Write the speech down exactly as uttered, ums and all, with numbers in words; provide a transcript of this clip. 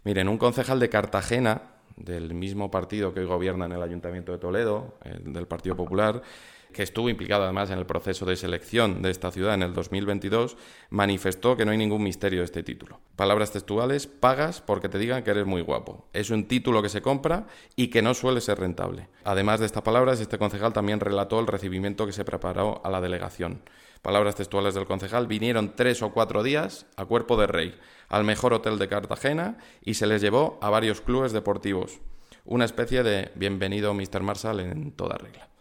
Miren, un concejal de Cartagena, del mismo partido que hoy gobierna en el Ayuntamiento de Toledo, el del Partido Popular, que estuvo implicado además en el proceso de selección de esta ciudad en el dos mil veintidós, manifestó que no hay ningún misterio de este título. Palabras textuales: pagas porque te digan que eres muy guapo. Es un título que se compra y que no suele ser rentable. Además de estas palabras, este concejal también relató el recibimiento que se preparó a la delegación. Palabras textuales del concejal: vinieron tres o cuatro días a cuerpo de rey al mejor hotel de Cartagena y se les llevó a varios clubes deportivos. Una especie de bienvenido mister Marshall en toda regla.